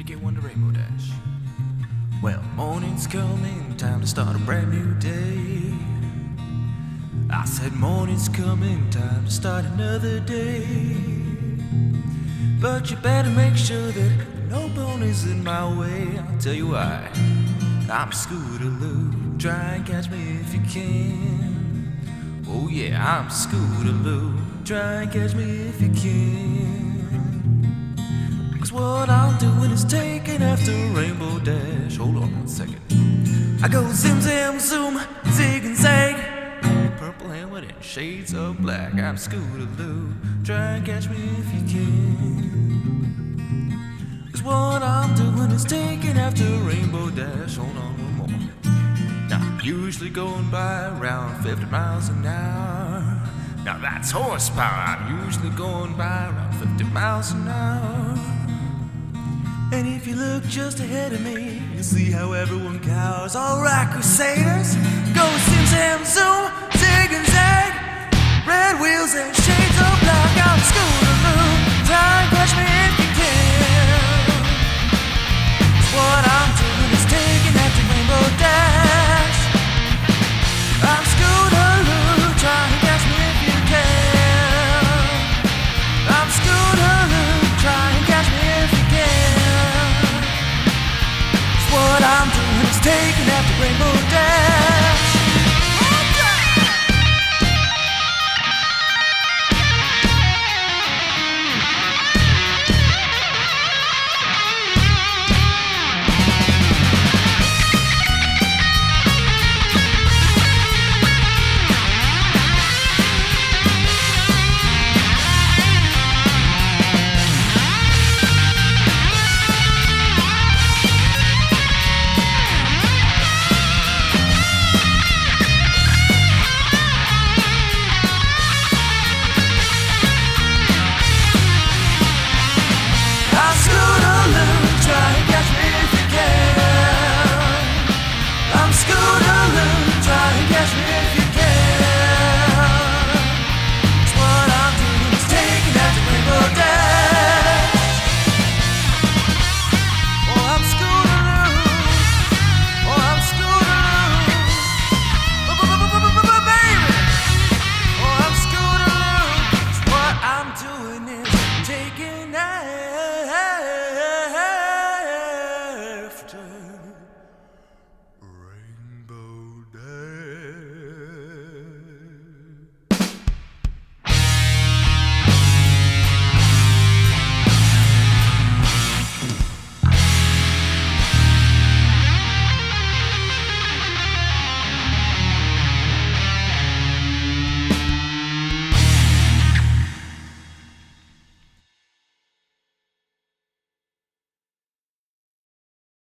get one to Rainbow Dash. Well, morning's coming, time to start a brand new day. I said morning's coming, time to start another day. But you better make sure that no bone is in my way. I'll tell you why. I'm Scootaloo, try and catch me if you can. Oh yeah, I'm Scootaloo, try and catch me if you can. Cause what I'm doing is taking after Rainbow Dash. Hold on one second. I go zim zam zoom, zig and zag, purple helmet and shades of black. I'm Scootaloo, try and catch me if you can. Cause what I'm doing is taking after Rainbow Dash. Hold on one more. Now I'm usually going by around 50 miles an hour. Now that's horsepower. I'm usually going by around 50 miles an hour. And if you look just ahead of me, you'll see how everyone cowers. Alright, Crusaders, go zim zam zoom, zig and zag, red wheels and shades of black. I'm Scootaloo, try and catch me if you can. What I'm doing is taking after Rainbow Dash. I'm Scootaloo, try and catch me if you can. I'm Scootaloo, try and catch me if you can. What I'm doing is taking after Rainbow Dash.